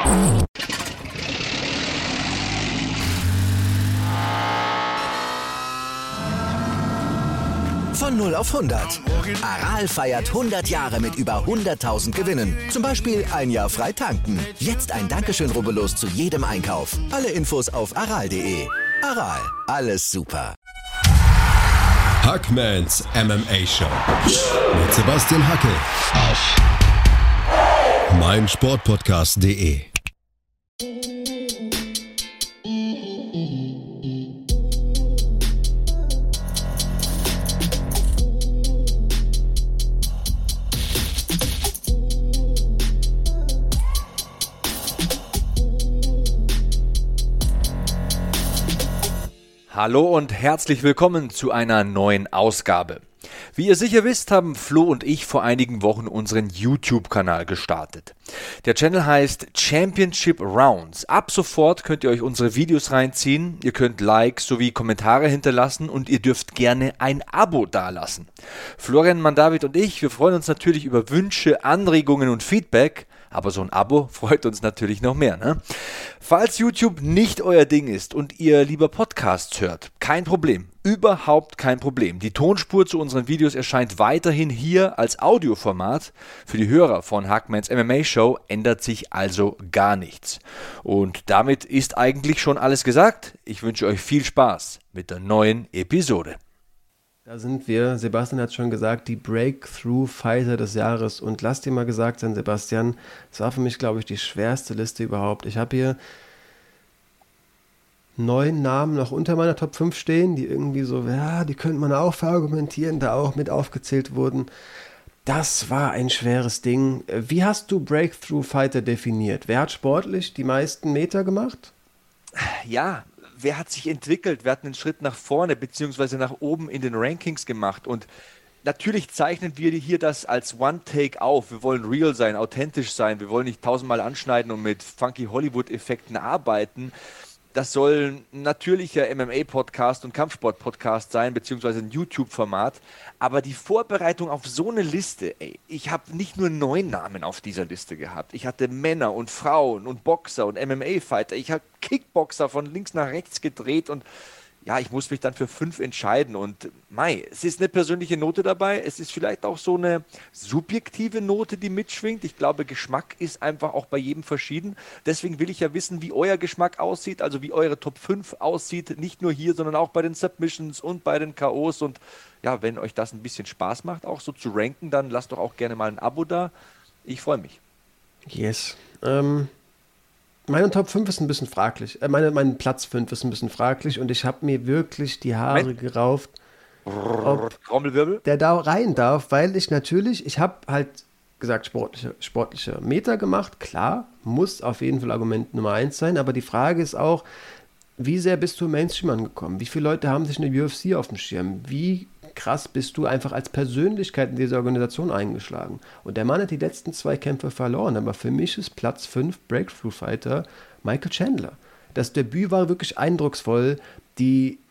Von 0 auf 100. Aral feiert 100 Jahre mit über 100.000 Gewinnen. Zum Beispiel ein Jahr frei tanken. Jetzt ein Dankeschön, rubbellos zu jedem Einkauf. Alle Infos auf aral.de. Aral, alles super. Hackmans MMA Show mit Sebastian Hackel auf meinsportpodcast.de. Hallo und herzlich willkommen zu einer neuen Ausgabe. Wie ihr sicher wisst, haben Flo und ich vor einigen Wochen unseren YouTube-Kanal gestartet. Der Channel heißt Championship Rounds. Ab sofort könnt ihr euch unsere Videos reinziehen, ihr könnt Likes sowie Kommentare hinterlassen und ihr dürft gerne ein Abo dalassen. Florian Mandavid und ich, wir freuen uns natürlich über Wünsche, Anregungen und Feedback. Aber so ein Abo freut uns natürlich noch mehr, ne? Falls YouTube nicht euer Ding ist und ihr lieber Podcasts hört, kein Problem. Überhaupt kein Problem. Die Tonspur zu unseren Videos erscheint weiterhin hier als Audioformat. Für die Hörer von Hackmans MMA Show ändert sich also gar nichts. Und damit ist eigentlich schon alles gesagt. Ich wünsche euch viel Spaß mit der neuen Episode. Da sind wir, Sebastian hat schon gesagt, die Breakthrough-Fighter des Jahres. Und lass dir mal gesagt sein, Sebastian, das war für mich, glaube ich, die schwerste Liste überhaupt. Ich habe hier 9 Namen noch unter meiner Top 5 stehen, die irgendwie so, ja, die könnte man auch verargumentieren, da auch mit aufgezählt wurden. Das war ein schweres Ding. Wie hast du Breakthrough-Fighter definiert? Wer hat sportlich die meisten Meter gemacht? Ja, wer hat sich entwickelt? Wer hat einen Schritt nach vorne bzw. nach oben in den Rankings gemacht? Und natürlich zeichnen wir hier das als One-Take auf. Wir wollen real sein, authentisch sein. Wir wollen nicht 1000-mal anschneiden und mit funky Hollywood-Effekten arbeiten. Das soll ein natürlicher MMA-Podcast und Kampfsport-Podcast sein, beziehungsweise ein YouTube-Format. Aber die Vorbereitung auf so eine Liste, ich habe nicht nur 9 Namen auf dieser Liste gehabt. Ich hatte Männer und Frauen und Boxer und MMA-Fighter. Ich habe Kickboxer von links nach rechts gedreht und ja, ich muss mich dann für 5 entscheiden und es ist eine persönliche Note dabei, es ist vielleicht auch so eine subjektive Note, die mitschwingt. Ich glaube, Geschmack ist einfach auch bei jedem verschieden. Deswegen will ich ja wissen, wie euer Geschmack aussieht, also wie eure Top 5 aussieht, nicht nur hier, sondern auch bei den Submissions und bei den KOs. Und ja, wenn euch das ein bisschen Spaß macht, auch so zu ranken, dann lasst doch auch gerne mal ein Abo da. Ich freue mich. Yes. Meine Top 5 ist ein bisschen fraglich. Mein Platz 5 ist ein bisschen fraglich und ich habe mir wirklich die Haare gerauft, ob Trommelwirbel? der da rein darf, weil ich habe halt gesagt, sportliche Meter gemacht. Klar, muss auf jeden Fall Argument Nummer 1 sein, aber die Frage ist auch, wie sehr bist du im Mainstream angekommen? Wie viele Leute haben sich in der UFC auf dem Schirm? Wie krass bist du einfach als Persönlichkeit in dieser Organisation eingeschlagen? Und der Mann hat die letzten 2 Kämpfe verloren, aber für mich ist Platz 5 Breakthrough-Fighter Michael Chandler. Das Debüt war wirklich eindrucksvoll. Die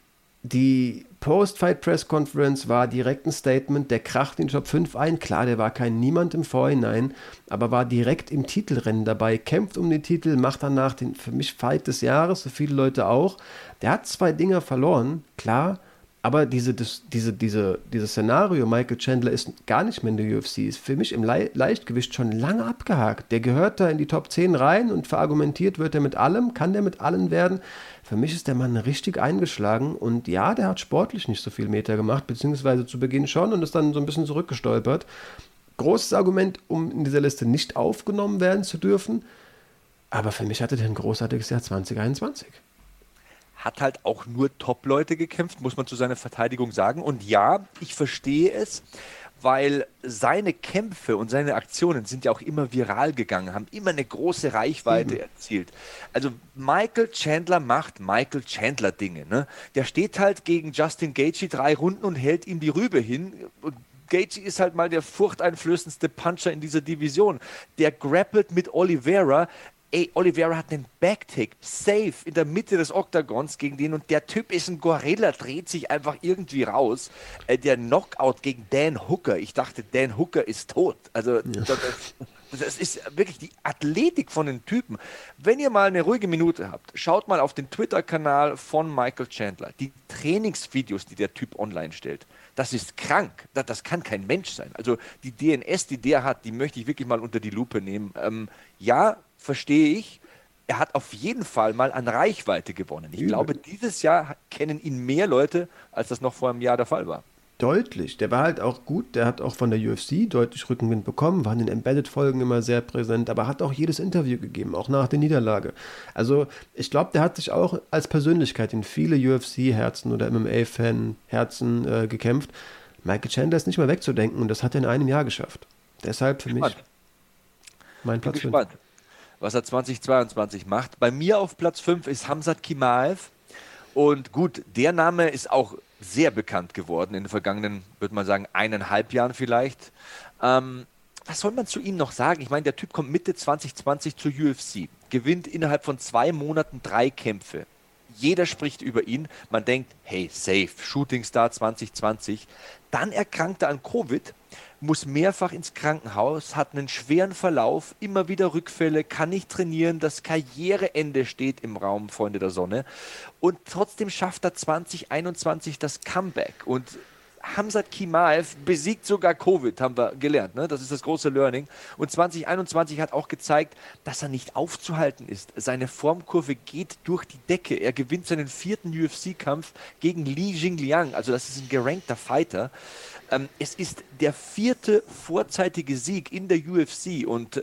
Post-Fight-Press-Conference war direkt ein Statement, der kracht in die Top 5 ein. Klar, der war kein Niemand im Vorhinein, aber war direkt im Titelrennen dabei, kämpft um den Titel, macht danach den für mich Fight des Jahres, so viele Leute auch. Der hat 2 Dinger verloren, klar, aber dieses Szenario, Michael Chandler ist gar nicht mehr in der UFC, ist für mich im Leichtgewicht schon lange abgehakt. Der gehört da in die Top 10 rein und verargumentiert wird er mit allem, kann der mit allen werden. Für mich ist der Mann richtig eingeschlagen und ja, der hat sportlich nicht so viel Meter gemacht, beziehungsweise zu Beginn schon und ist dann so ein bisschen zurückgestolpert. Großes Argument, um in dieser Liste nicht aufgenommen werden zu dürfen, aber für mich hatte der ein großartiges Jahr 2021. Hat halt auch nur Top-Leute gekämpft, muss man zu seiner Verteidigung sagen. Und ja, ich verstehe es, weil seine Kämpfe und seine Aktionen sind ja auch immer viral gegangen, haben immer eine große Reichweite erzielt. Also Michael Chandler macht Michael Chandler Dinge, ne? Der steht halt gegen Justin Gaethje 3 Runden und hält ihm die Rübe hin. Und Gaethje ist halt mal der furchteinflößendste Puncher in dieser Division. Der grappelt mit Oliveira. Oliveira hat einen Backtake, safe, in der Mitte des Oktagons gegen den und der Typ ist ein Gorilla, dreht sich einfach irgendwie raus. Der Knockout gegen Dan Hooker, ich dachte, Dan Hooker ist tot. Also Das ist wirklich die Athletik von den Typen. Wenn ihr mal eine ruhige Minute habt, schaut mal auf den Twitter-Kanal von Michael Chandler. Die Trainingsvideos, die der Typ online stellt, das ist krank. Das kann kein Mensch sein. Also die DNS, die der hat, die möchte ich wirklich mal unter die Lupe nehmen. Ja, verstehe ich. Er hat auf jeden Fall mal an Reichweite gewonnen. Ich glaube, dieses Jahr kennen ihn mehr Leute, als das noch vor einem Jahr der Fall war. Deutlich. Der war halt auch gut. Der hat auch von der UFC deutlich Rückenwind bekommen, war in den Embedded-Folgen immer sehr präsent, aber hat auch jedes Interview gegeben, auch nach der Niederlage. Also ich glaube, der hat sich auch als Persönlichkeit in viele UFC-Herzen oder MMA-Fan-Herzen gekämpft. Michael Chandler ist nicht mehr wegzudenken und das hat er in einem Jahr geschafft. Deshalb für mich mein Platz 5. Was er 2022 macht. Bei mir auf Platz 5 ist Khamzat Chimaev. Und gut, der Name ist auch sehr bekannt geworden in den vergangenen, würde man sagen, 1,5 Jahren vielleicht. Was soll man zu ihm noch sagen? Ich meine, der Typ kommt Mitte 2020 zur UFC, gewinnt innerhalb von 2 Monaten 3 Kämpfe. Jeder spricht über ihn. Man denkt, hey, safe, Shootingstar 2020. Dann erkrankt er an Covid, muss mehrfach ins Krankenhaus, hat einen schweren Verlauf, immer wieder Rückfälle, kann nicht trainieren, das Karriereende steht im Raum, Freunde der Sonne. Und trotzdem schafft er 2021 das Comeback. Und Khamzat Chimaev besiegt sogar Covid, haben wir gelernt. Ne? Das ist das große Learning. Und 2021 hat auch gezeigt, dass er nicht aufzuhalten ist. Seine Formkurve geht durch die Decke. Er gewinnt seinen 4. UFC-Kampf gegen Li Jingliang. Also das ist ein gerankter Fighter. Es ist der 4. vorzeitige Sieg in der UFC und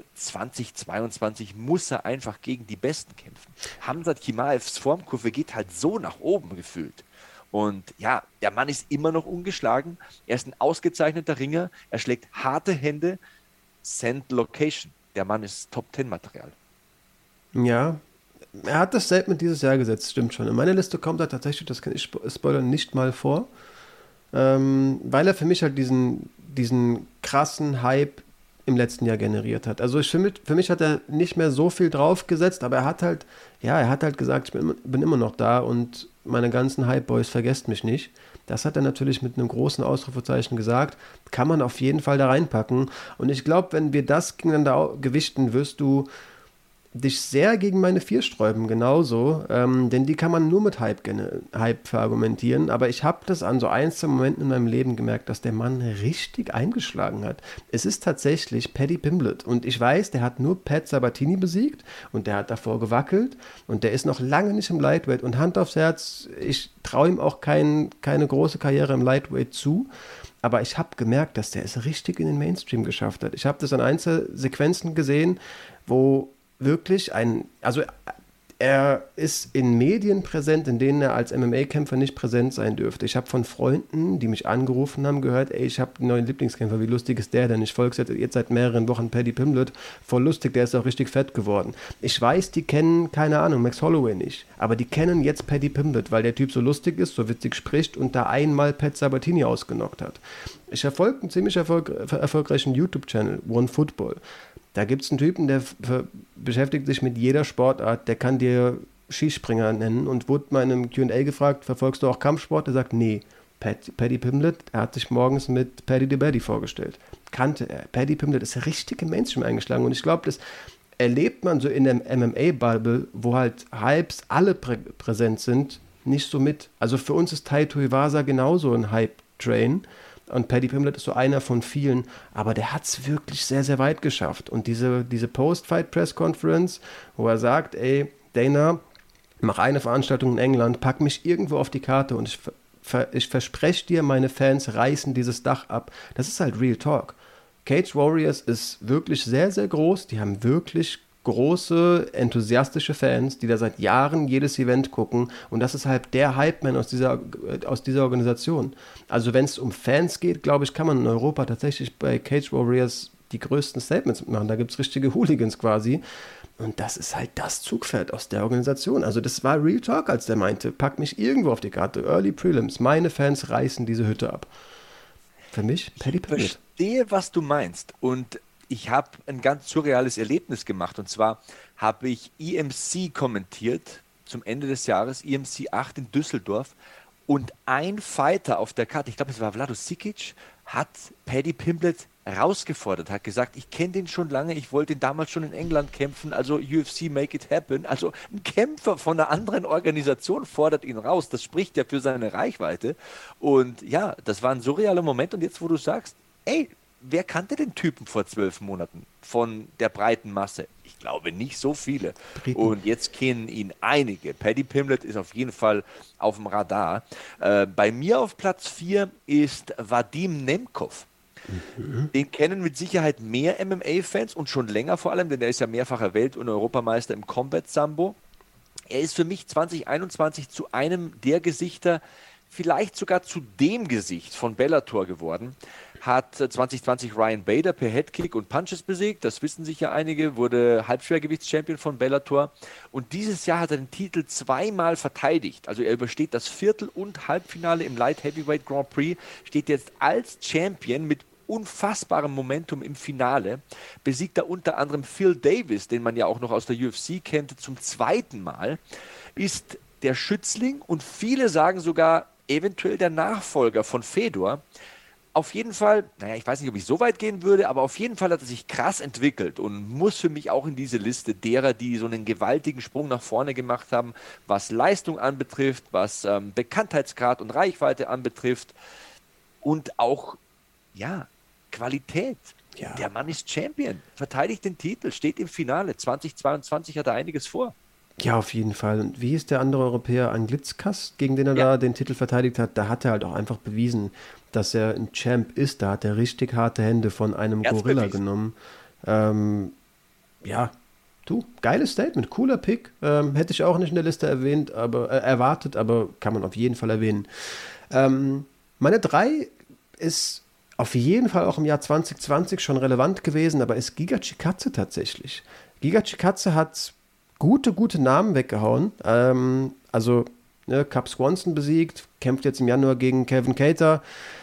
2022 muss er einfach gegen die Besten kämpfen. Khamzat Chimaevs Formkurve geht halt so nach oben gefühlt. Und ja, der Mann ist immer noch ungeschlagen. Er ist ein ausgezeichneter Ringer. Er schlägt harte Hände. Send Location. Der Mann ist Top-10-Material. Ja, er hat das Statement dieses Jahr gesetzt, stimmt schon. In meiner Liste kommt er tatsächlich, das kann ich spoilern, nicht mal vor. Weil er für mich halt diesen krassen Hype im letzten Jahr generiert hat. Also für mich hat er nicht mehr so viel draufgesetzt, aber er hat halt gesagt, ich bin immer noch da und meine ganzen Hype-Boys, vergesst mich nicht. Das hat er natürlich mit einem großen Ausrufezeichen gesagt. Kann man auf jeden Fall da reinpacken. Und ich glaube, wenn wir das gegeneinander gewichten, wirst du dich sehr gegen meine 4 sträuben, genauso, denn die kann man nur mit Hype verargumentieren, aber ich habe das an so einzelnen Momenten in meinem Leben gemerkt, dass der Mann richtig eingeschlagen hat. Es ist tatsächlich Paddy Pimblett und ich weiß, der hat nur Pat Sabatini besiegt und der hat davor gewackelt und der ist noch lange nicht im Lightweight und Hand aufs Herz, ich traue ihm auch keine große Karriere im Lightweight zu, aber ich habe gemerkt, dass der es richtig in den Mainstream geschafft hat. Ich habe das an Einzelsequenzen gesehen, wo wirklich er ist in Medien präsent, in denen er als MMA-Kämpfer nicht präsent sein dürfte. Ich habe von Freunden, die mich angerufen haben, gehört, ey, ich habe einen neuen Lieblingskämpfer, wie lustig ist der denn? Ich folge jetzt seit mehreren Wochen Paddy Pimblett, voll lustig, der ist auch richtig fett geworden. Ich weiß, die kennen, keine Ahnung, Max Holloway nicht, aber die kennen jetzt Paddy Pimblett, weil der Typ so lustig ist, so witzig spricht und da einmal Pat Sabatini ausgenockt hat. Ich verfolge einen ziemlich erfolgreichen YouTube-Channel, OneFootball. Da gibt es einen Typen, der beschäftigt sich mit jeder Sportart, der kann dir Skispringer nennen und wurde mal in einem Q&A gefragt, verfolgst du auch Kampfsport? Er sagt, nee. Paddy Pimblett, er hat sich morgens mit Paddy the Baddy vorgestellt. Kannte er. Paddy Pimblett ist richtig im Mainstream eingeschlagen und ich glaube, das erlebt man so in der MMA-Bubble, wo halt Hypes alle präsent sind, nicht so mit. Also für uns ist Tai Tuivasa genauso ein Hype-Train. Und Paddy Pimblett ist so einer von vielen, aber der hat es wirklich sehr, sehr weit geschafft. Und diese Post-Fight-Press-Conference, wo er sagt, ey, Dana, mach eine Veranstaltung in England, pack mich irgendwo auf die Karte und ich verspreche dir, meine Fans reißen dieses Dach ab. Das ist halt Real Talk. Cage Warriors ist wirklich sehr, sehr groß. Die haben wirklich große, enthusiastische Fans, die da seit Jahren jedes Event gucken und das ist halt der Hype-Man aus dieser Organisation. Also wenn es um Fans geht, glaube ich, kann man in Europa tatsächlich bei Cage Warriors die größten Statements machen. Da gibt es richtige Hooligans quasi und das ist halt das Zugpferd aus der Organisation. Also das war Real Talk, als der meinte, pack mich irgendwo auf die Karte, Early Prelims, meine Fans reißen diese Hütte ab. Für mich, Paddy Pimblett. Ich verstehe, was du meinst und ich habe ein ganz surreales Erlebnis gemacht und zwar habe ich EMC kommentiert zum Ende des Jahres, EMC 8 in Düsseldorf und ein Fighter auf der Karte, ich glaube es war Vlado Sikic, hat Paddy Pimblett rausgefordert, hat gesagt, ich kenne den schon lange, ich wollte ihn damals schon in England kämpfen, also UFC make it happen. Also ein Kämpfer von einer anderen Organisation fordert ihn raus. Das spricht ja für seine Reichweite. Und ja, das war ein surrealer Moment. Und jetzt, wo du sagst, ey, wer kannte den Typen vor 12 Monaten von der breiten Masse? Ich glaube nicht so viele. Und jetzt kennen ihn einige. Paddy Pimblett ist auf jeden Fall auf dem Radar. Bei mir auf Platz 4 ist Vadim Nemkov. Den kennen mit Sicherheit mehr MMA-Fans und schon länger vor allem, denn er ist ja mehrfacher Welt- und Europameister im Combat Sambo. Er ist für mich 2021 zu einem der Gesichter, vielleicht sogar zu dem Gesicht von Bellator geworden. Hat 2020 Ryan Bader per Headkick und Punches besiegt, das wissen sicher einige, wurde Halbschwergewichts-Champion von Bellator und dieses Jahr hat er den Titel zweimal verteidigt. Also er übersteht das Viertel- und Halbfinale im Light Heavyweight Grand Prix, steht jetzt als Champion mit unfassbarem Momentum im Finale, besiegt er unter anderem Phil Davis, den man ja auch noch aus der UFC kennt, zum zweiten Mal, ist der Schützling und viele sagen sogar eventuell der Nachfolger von Fedor. Auf jeden Fall, naja, ich weiß nicht, ob ich so weit gehen würde, aber auf jeden Fall hat er sich krass entwickelt und muss für mich auch in diese Liste derer, die so einen gewaltigen Sprung nach vorne gemacht haben, was Leistung anbetrifft, was Bekanntheitsgrad und Reichweite anbetrifft und auch, ja, Qualität. Ja. Der Mann ist Champion, verteidigt den Titel, steht im Finale. 2022 hat er einiges vor. Ja, auf jeden Fall. Und wie ist der andere Europäer, Anglitskas, gegen den er da den Titel verteidigt hat? Da hat er halt auch einfach bewiesen, dass er ein Champ ist. Da hat er richtig harte Hände von einem Gorilla genommen. Ja, geiles Statement, cooler Pick. Hätte ich auch nicht in der Liste erwartet, aber kann man auf jeden Fall erwähnen. Meine 3 ist auf jeden Fall auch im Jahr 2020 schon relevant gewesen, aber ist Giga Chikadze tatsächlich. Giga Chikadze hat gute Namen weggehauen. Cub Swanson besiegt, kämpft jetzt im Januar gegen Kevin Kattar.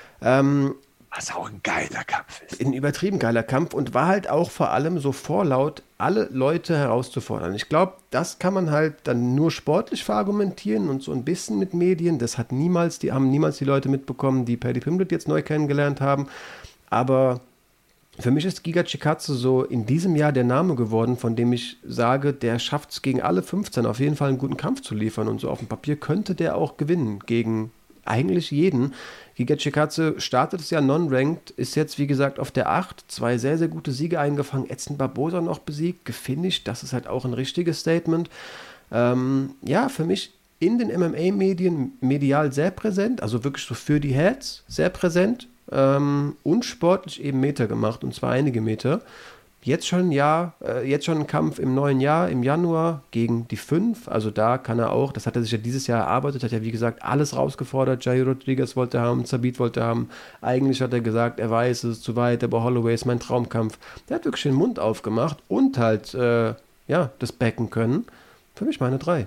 Was auch ein geiler Kampf ist. Ein übertrieben geiler Kampf und war halt auch vor allem so vorlaut, alle Leute herauszufordern. Ich glaube, das kann man halt dann nur sportlich verargumentieren und so ein bisschen mit Medien. Das haben niemals die Leute mitbekommen, die Paddy Pimblett jetzt neu kennengelernt haben. Aber für mich ist Giga Chikadze so in diesem Jahr der Name geworden, von dem ich sage, der schafft es gegen alle 15 auf jeden Fall einen guten Kampf zu liefern. Und so auf dem Papier könnte der auch gewinnen gegen eigentlich jeden. Giga Chikadze startet das Jahr non-ranked, ist jetzt wie gesagt auf der 8, 2 sehr, sehr gute Siege eingefangen, Edson Barbosa noch besiegt, gefinisht, das ist halt auch ein richtiges Statement. Für mich in den MMA-Medien medial sehr präsent, also wirklich so für die Heads sehr präsent und sportlich eben Meter gemacht, und zwar einige Meter. Jetzt schon ein Kampf im neuen Jahr, im Januar gegen die 5. Also da kann er auch, das hat er sich ja dieses Jahr erarbeitet, hat ja wie gesagt alles rausgefordert. Jair Rodriguez wollte haben, Zabit wollte haben. Eigentlich hat er gesagt, er weiß, es ist zu weit, aber Holloway ist mein Traumkampf. Der hat wirklich den Mund aufgemacht und halt, das Becken können. Für mich meine 3.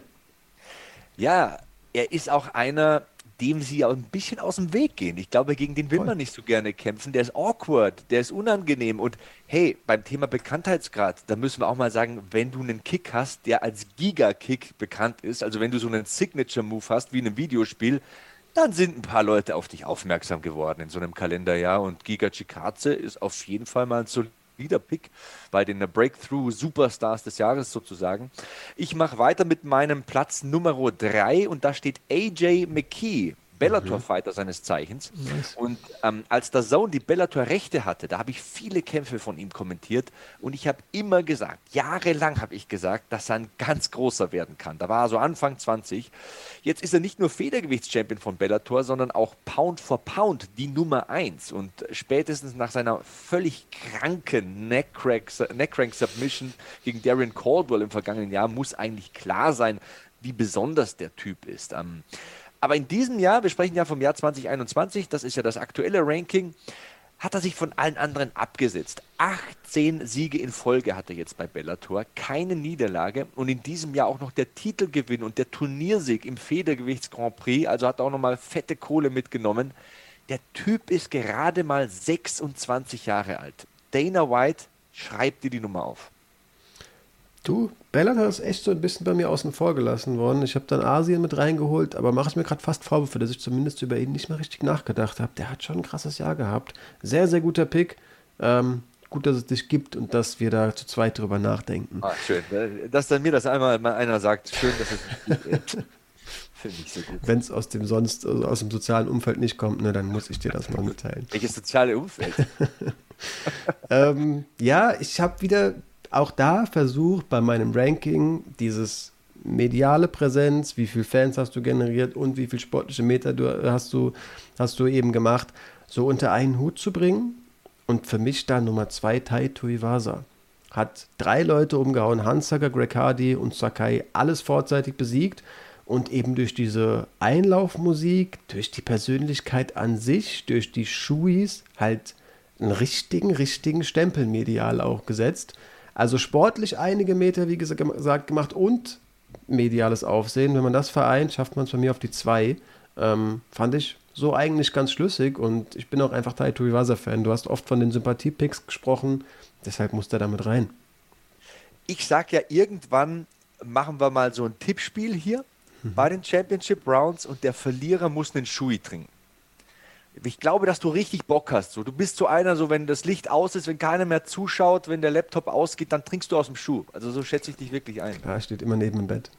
Ja, er ist auch einer, dem sie auch ein bisschen aus dem Weg gehen. Ich glaube, gegen den will man nicht so gerne kämpfen. Der ist awkward, der ist unangenehm. Und hey, beim Thema Bekanntheitsgrad, da müssen wir auch mal sagen, wenn du einen Kick hast, der als Giga-Kick bekannt ist, also wenn du so einen Signature-Move hast, wie in einem Videospiel, dann sind ein paar Leute auf dich aufmerksam geworden in so einem Kalenderjahr. Und Giga Chikadze ist auf jeden Fall mal ein solider Pick bei den Breakthrough-Superstars des Jahres sozusagen. Ich mache weiter mit meinem Platz Nummer 3 und da steht AJ McKee, Bellator-Fighter seines Zeichens. Nice. Und als der DAZN die Bellator-Rechte hatte, da habe ich viele Kämpfe von ihm kommentiert und ich habe immer gesagt, jahrelang habe ich gesagt, dass er ein ganz großer werden kann. Da war er so Anfang 20. Jetzt ist er nicht nur Federgewichts-Champion von Bellator, sondern auch Pound for Pound die Nummer 1. Und spätestens nach seiner völlig kranken Neckcrank-Submission gegen Darren Caldwell im vergangenen Jahr muss eigentlich klar sein, wie besonders der Typ ist. Aber in diesem Jahr, wir sprechen ja vom Jahr 2021, das ist ja das aktuelle Ranking, hat er sich von allen anderen abgesetzt. 18 Siege in Folge hat er jetzt bei Bellator, keine Niederlage und in diesem Jahr auch noch der Titelgewinn und der Turniersieg im Federgewichts Grand Prix, also hat er auch nochmal fette Kohle mitgenommen. Der Typ ist gerade mal 26 Jahre alt. Dana White schreibt dir die Nummer auf. Du, Bellator ist echt so ein bisschen bei mir außen vor gelassen worden. Ich habe dann Asien mit reingeholt, aber mache ich mir gerade fast Vorwürfe, dass ich zumindest über ihn nicht mehr richtig nachgedacht habe. Der hat schon ein krasses Jahr gehabt. Sehr, sehr guter Pick. Gut, dass es dich gibt und dass wir da zu zweit drüber nachdenken. Schön. Dass dann mir das einmal mal einer sagt, schön, dass es nicht gibt. Finde ich so gut. Wenn es aus dem sozialen Umfeld nicht kommt, ne, dann muss ich dir das mal mitteilen. Welches soziale Umfeld? Ja, ich habe wieder auch da versucht, bei meinem Ranking dieses mediale Präsenz, wie viele Fans hast du generiert und wie viel sportliche Meter hast du eben gemacht, so unter einen Hut zu bringen. Und für mich da Nummer 2 Tai Tuivasa. Hat 3 Leute umgehauen, Hansaker, Greg Hardy und Sakai, alles vorzeitig besiegt. Und eben durch diese Einlaufmusik, durch die Persönlichkeit an sich, durch die Schuis halt einen richtigen Stempel medial auch gesetzt. Also sportlich einige Meter, wie gesagt, gemacht und mediales Aufsehen. Wenn man das vereint, schafft man es bei mir auf die 2. Fand ich so eigentlich ganz schlüssig und ich bin auch einfach Tai Tuivasa-Fan. Du hast oft von den Sympathie-Picks gesprochen, deshalb muss der damit rein. Ich sag ja, irgendwann machen wir mal so ein Tippspiel hier bei den Championship Rounds und der Verlierer muss einen Shui trinken. Ich glaube, dass du richtig Bock hast. So, du bist so einer, so wenn das Licht aus ist, wenn keiner mehr zuschaut, wenn der Laptop ausgeht, dann trinkst du aus dem Schuh. Also so schätze ich dich wirklich ein. Ja, steht immer neben dem Bett.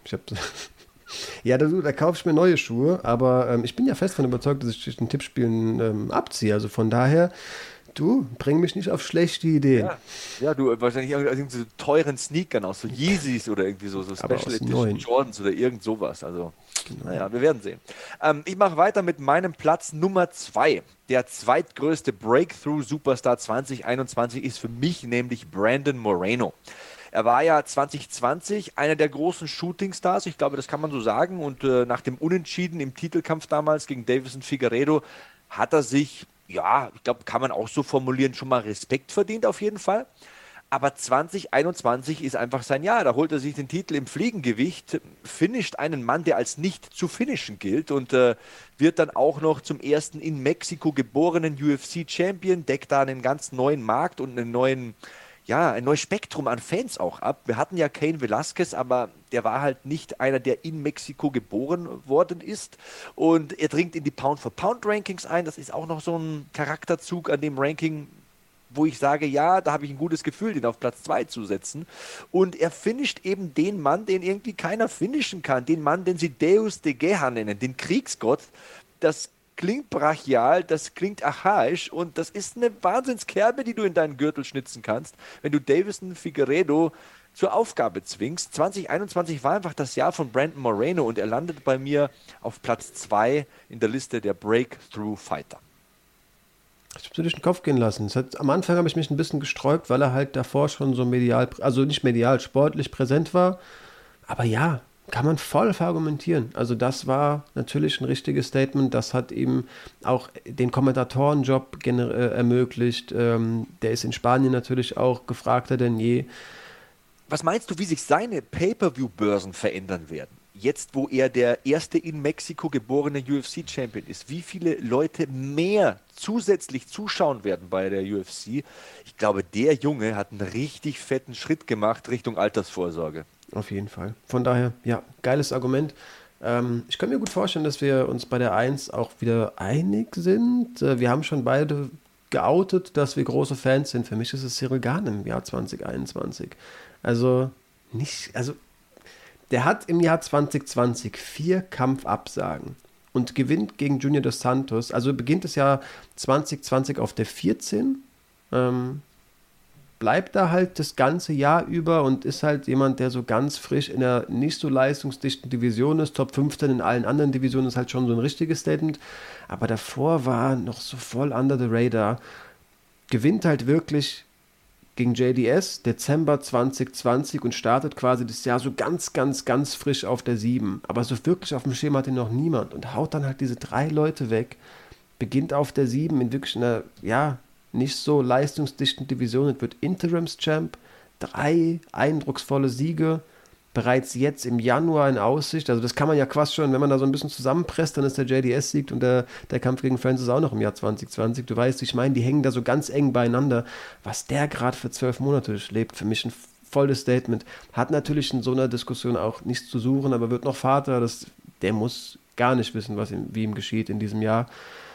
Ja, da kaufe ich mir neue Schuhe, aber ich bin ja fest davon überzeugt, dass ich den Tippspielen abziehe. Also von daher, du, bring mich nicht auf schlechte Ideen. Ja, du wahrscheinlich irgendwie so teuren Sneakern aus, so Yeezys oder irgendwie so Special Edition Jordans oder irgend sowas. Also, naja, wir werden sehen. Ich mache weiter mit meinem Platz Nummer 2. Der zweitgrößte Breakthrough-Superstar 2021 ist für mich nämlich Brandon Moreno. Er war ja 2020 einer der großen Shooting-Stars, ich glaube, das kann man so sagen. Und nach dem Unentschieden im Titelkampf damals gegen Davison Figueiredo hat er sich, ja, ich glaube, kann man auch so formulieren, schon mal Respekt verdient auf jeden Fall. Aber 2021 ist einfach sein Jahr. Da holt er sich den Titel im Fliegengewicht, finisht einen Mann, der als nicht zu finishen gilt und wird dann auch noch zum ersten in Mexiko geborenen UFC-Champion, deckt da einen ganz neuen Markt und ein neues Spektrum an Fans auch ab. Wir hatten ja Cain Velasquez, aber der war halt nicht einer, der in Mexiko geboren worden ist. Und er dringt in die Pound-for-Pound-Rankings ein. Das ist auch noch so ein Charakterzug an dem Ranking, wo ich sage, ja, da habe ich ein gutes Gefühl, den auf Platz 2 zu setzen. Und er finisht eben den Mann, den irgendwie keiner finishen kann. Den Mann, den sie Deus de Guerra nennen, den Kriegsgott. Das klingt brachial, das klingt archaisch und das ist eine Wahnsinnskerbe, die du in deinen Gürtel schnitzen kannst, wenn du Davison Figueiredo zur Aufgabe zwingst. 2021 war einfach das Jahr von Brandon Moreno und er landet bei mir auf Platz 2 in der Liste der Breakthrough Fighter. Ich habe es durch den Kopf gehen lassen. Am Anfang habe ich mich ein bisschen gesträubt, weil er halt davor schon so medial, also nicht medial, sportlich präsent war. Aber ja, kann man voll verargumentieren. Also das war natürlich ein richtiges Statement. Das hat ihm auch den Kommentatorenjob ermöglicht. Der ist in Spanien natürlich auch gefragter denn je. Was meinst du, wie sich seine Pay-Per-View-Börsen verändern werden? Jetzt, wo er der erste in Mexiko geborene UFC-Champion ist, wie viele Leute mehr zusätzlich zuschauen werden bei der UFC? Ich glaube, der Junge hat einen richtig fetten Schritt gemacht Richtung Altersvorsorge. Auf jeden Fall. Von daher, ja, geiles Argument. Ich kann mir gut vorstellen, dass wir uns bei der 1 auch wieder einig sind. Wir haben schon beide geoutet, dass wir große Fans sind. Für mich ist es Cyril Gane im Jahr 2021. Der hat im Jahr 2020 4 Kampfabsagen und gewinnt gegen Junior dos Santos. Also beginnt das Jahr 2020 auf der 14. Bleibt da halt das ganze Jahr über und ist halt jemand, der so ganz frisch in der nicht so leistungsdichten Division ist. Top 15 in allen anderen Divisionen ist halt schon so ein richtiges Statement. Aber davor war noch so voll under the radar. Gewinnt halt wirklich gegen JDS Dezember 2020 und startet quasi das Jahr so ganz frisch auf der 7. Aber so wirklich auf dem Schema hat ihn noch niemand und haut dann halt diese 3 Leute weg. Beginnt auf der 7 in wirklich einer, ja, nicht so leistungsdichten Division. Es wird Interims-Champ, 3 eindrucksvolle Siege, bereits jetzt im Januar in Aussicht. Also das kann man ja quasi schon, wenn man da so ein bisschen zusammenpresst, dann ist der JDS-Sieg und der Kampf gegen Francis auch noch im Jahr 2020. Du weißt, ich meine, die hängen da so ganz eng beieinander. Was der gerade für 12 Monate durchlebt, für mich ein voll das Statement. Hat natürlich in so einer Diskussion auch nichts zu suchen, aber wird noch Vater, der muss gar nicht wissen, wie ihm geschieht in diesem Jahr.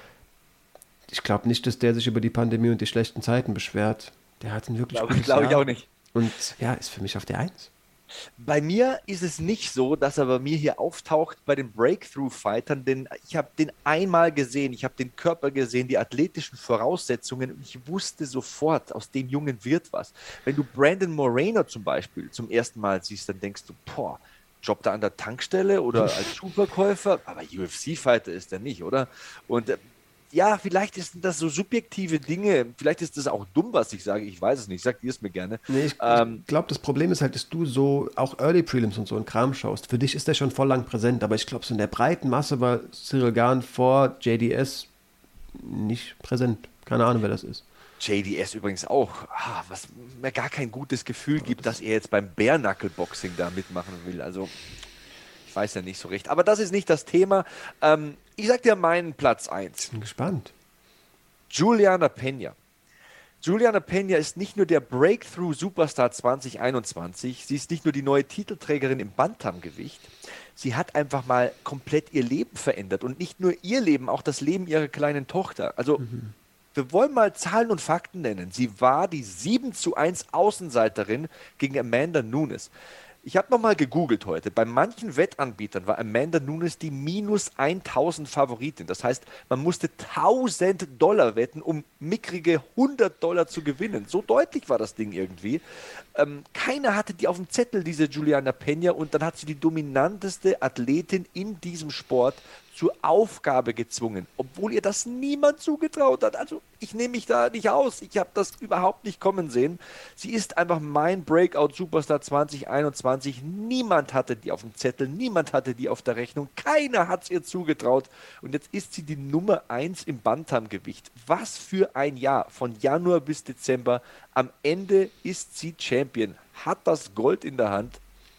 Ich glaube nicht, dass der sich über die Pandemie und die schlechten Zeiten beschwert. Der hat ein wirklich gutes Jahr. Glaube ich auch nicht. Und ja, ist für mich auf der 1. Bei mir ist es nicht so, dass er bei mir hier auftaucht bei den Breakthrough-Fightern, denn ich habe den einmal gesehen, ich habe den Körper gesehen, die athletischen Voraussetzungen und ich wusste sofort, aus dem Jungen wird was. Wenn du Brandon Moreno zum Beispiel zum ersten Mal siehst, dann denkst du, boah, jobbt er an der Tankstelle oder als Schuhverkäufer, aber UFC-Fighter ist er nicht, oder? Und ja, vielleicht sind das so subjektive Dinge, vielleicht ist das auch dumm, was ich sage, ich weiß es nicht, sag dir es mir gerne. Nee, ich glaube, das Problem ist halt, dass du so auch Early Prelims und so einen Kram schaust. Für dich ist der schon voll lang präsent, aber ich glaube, so in der breiten Masse war Ciryl Gane vor JDS nicht präsent. Keine Ahnung, wer das ist. JDS übrigens auch, was mir gar kein gutes Gefühl gibt, dass er jetzt beim Bare-Knuckle-Boxing da mitmachen will, also ich weiß ja nicht so recht, aber das ist nicht das Thema. Ich sag dir meinen Platz 1. Bin gespannt. Juliana Pena. Juliana Pena ist nicht nur der Breakthrough Superstar 2021, sie ist nicht nur die neue Titelträgerin im Bantamgewicht, sie hat einfach mal komplett ihr Leben verändert und nicht nur ihr Leben, auch das Leben ihrer kleinen Tochter. Also wir wollen mal Zahlen und Fakten nennen. Sie war die 7:1 Außenseiterin gegen Amanda Nunes. Ich habe nochmal gegoogelt heute. Bei manchen Wettanbietern war Amanda Nunes die minus 1000 Favoritin. Das heißt, man musste $1000 wetten, um mickrige $100 zu gewinnen. So deutlich war das Ding irgendwie. Keiner hatte die auf dem Zettel, diese Juliana Pena. Und dann hat sie die dominanteste Athletin in diesem Sport zur Aufgabe gezwungen, obwohl ihr das niemand zugetraut hat. Also ich nehme mich da nicht aus. Ich habe das überhaupt nicht kommen sehen. Sie ist einfach mein Breakout-Superstar 2021. Niemand hatte die auf dem Zettel, niemand hatte die auf der Rechnung. Keiner hat es ihr zugetraut. Und jetzt ist sie die Nummer 1 im Bantamgewicht. Was für ein Jahr, von Januar bis Dezember. Am Ende ist sie Champion, hat das Gold in der Hand.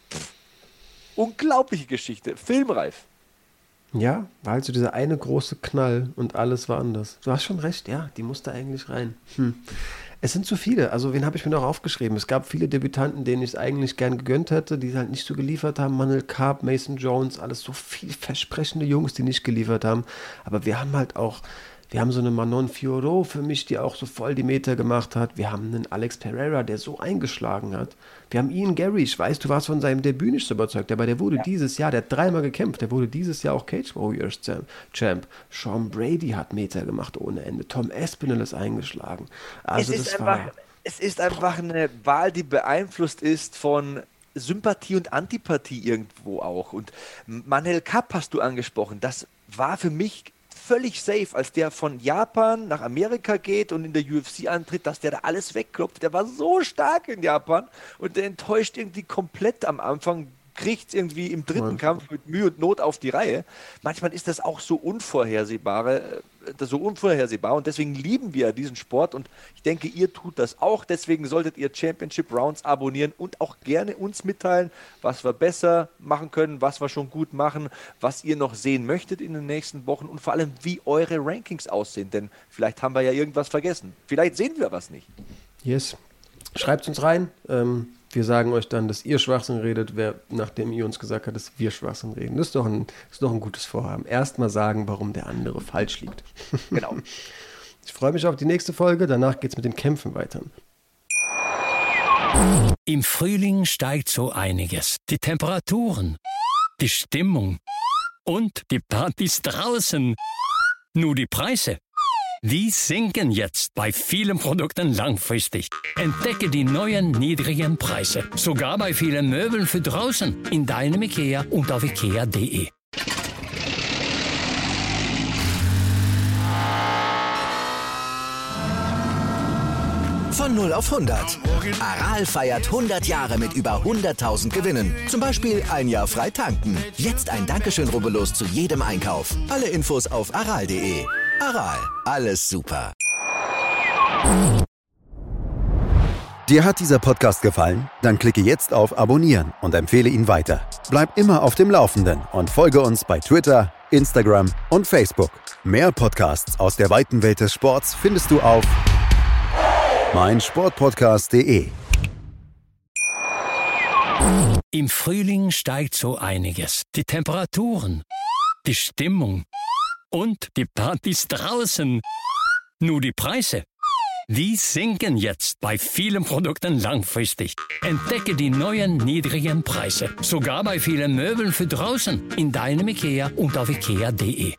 Unglaubliche Geschichte, filmreif. Ja, war halt so dieser eine große Knall und alles war anders. Du hast schon recht, ja, die musste eigentlich rein. Es sind zu viele, also wen habe ich mir noch aufgeschrieben? Es gab viele Debütanten, denen ich es eigentlich gern gegönnt hätte, die halt nicht so geliefert haben. Manel Kape, Mason Jones, alles so vielversprechende Jungs, die nicht geliefert haben. Aber wir haben halt auch, wir haben so eine Manon Fiorot für mich, die auch so voll die Meter gemacht hat. Wir haben einen Alex Pereira, der so eingeschlagen hat. Wir haben Ian Gary, ich weiß, du warst von seinem Debüt nicht so überzeugt, aber der wurde dieses Jahr, der hat 3-mal gekämpft, der wurde dieses Jahr auch Cage Warriors Champ. Sean Brady hat Meter gemacht ohne Ende. Tom Aspinall ist eingeschlagen. Also es ist einfach eine Wahl, die beeinflusst ist von Sympathie und Antipathie irgendwo auch. Und Manel Kape hast du angesprochen, das war für mich völlig safe, als der von Japan nach Amerika geht und in der UFC antritt, dass der da alles wegklopft. Der war so stark in Japan und der enttäuscht irgendwie komplett am Anfang, kriegt es irgendwie im dritten Kampf mit Mühe und Not auf die Reihe. Manchmal ist das auch so unvorhersehbar und deswegen lieben wir diesen Sport und ich denke, ihr tut das auch. Deswegen solltet ihr Championship Rounds abonnieren und auch gerne uns mitteilen, was wir besser machen können, was wir schon gut machen, was ihr noch sehen möchtet in den nächsten Wochen und vor allem, wie eure Rankings aussehen, denn vielleicht haben wir ja irgendwas vergessen. Vielleicht sehen wir was nicht. Yes. Schreibt uns rein. Wir sagen euch dann, dass ihr Schwachsinn redet, nachdem ihr uns gesagt habt, dass wir Schwachsinn reden. Das ist doch ein gutes Vorhaben. Erstmal sagen, warum der andere falsch liegt. Genau. Ich freue mich auf die nächste Folge. Danach geht es mit den Kämpfen weiter. Im Frühling steigt so einiges. Die Temperaturen, die Stimmung und die Partys draußen. Nur die Preise, die sinken jetzt bei vielen Produkten langfristig. Entdecke die neuen niedrigen Preise. Sogar bei vielen Möbeln für draußen. In deinem IKEA und auf ikea.de. Von 0 auf 100. Aral feiert 100 Jahre mit über 100.000 Gewinnen. Zum Beispiel ein Jahr frei tanken. Jetzt ein Dankeschön, rubbellos zu jedem Einkauf. Alle Infos auf aral.de. Aral, alles super. Dir hat dieser Podcast gefallen? Dann klicke jetzt auf Abonnieren und empfehle ihn weiter. Bleib immer auf dem Laufenden und folge uns bei Twitter, Instagram und Facebook. Mehr Podcasts aus der weiten Welt des Sports findest du auf meinsportpodcast.de. Im Frühling steigt so einiges. Die Temperaturen, die Stimmung und die Partys draußen. Nur die Preise, die sinken jetzt bei vielen Produkten langfristig. Entdecke die neuen niedrigen Preise. Sogar bei vielen Möbeln für draußen. In deinem IKEA und auf ikea.de.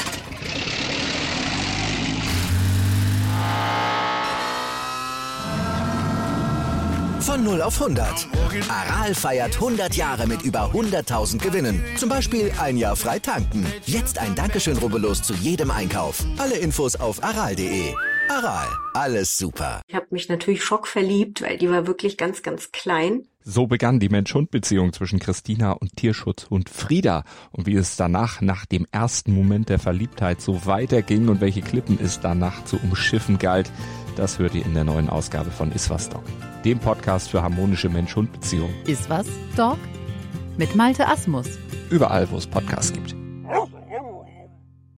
Von 0 auf 100. Aral feiert 100 Jahre mit über 100.000 Gewinnen. Zum Beispiel ein Jahr frei tanken. Jetzt ein Dankeschön, rubbellos zu jedem Einkauf. Alle Infos auf aral.de. Aral, alles super. Ich habe mich natürlich schockverliebt, weil die war wirklich ganz, ganz klein. So begann die Mensch-Hund-Beziehung zwischen Christina und Tierschutzhund Frieda. Und wie es danach, nach dem ersten Moment der Verliebtheit, so weiterging und welche Klippen es danach zu umschiffen galt, das hört ihr in der neuen Ausgabe von Iswas Dog, dem Podcast für harmonische Mensch-Hund-Beziehungen. Iswas Dog? Mit Malte Asmus. Überall, wo es Podcasts gibt.